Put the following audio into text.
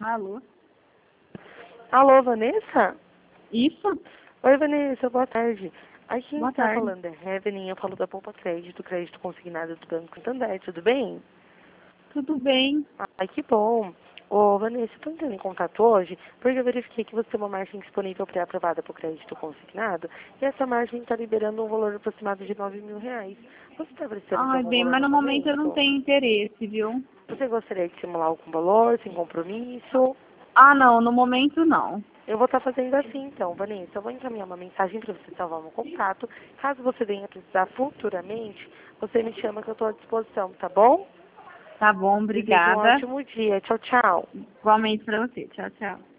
Alô? Alô, Vanessa? Isso? Oi, Vanessa, boa tarde. Aqui quem Boa está tarde. falando é Evelyn, eu falo da Poupa crédito consignado do Banco Santander, tudo bem? Tudo bem? Ai, que bom. Ô, Vanessa, estou entrando em contato hoje porque eu verifiquei que você tem uma margem disponível pré-aprovada para o crédito consignado e essa margem está liberando um valor aproximado de R$ 9.000. Você está precisando de Ai, algum bem, valor mas no no momento eu não momento? tenho interesse, viu? Você gostaria de simular algum valor, sem compromisso? Ah, não, no momento não. Eu vou estar fazendo assim, então, Vanessa. Eu vou encaminhar uma mensagem para você salvar meu contato. Caso você venha precisar futuramente, você me chama que eu estou à disposição, tá bom? Tá bom, Desejo um obrigada. ótimo dia. Tchau, tchau. Igualmente pra você. Tchau, tchau.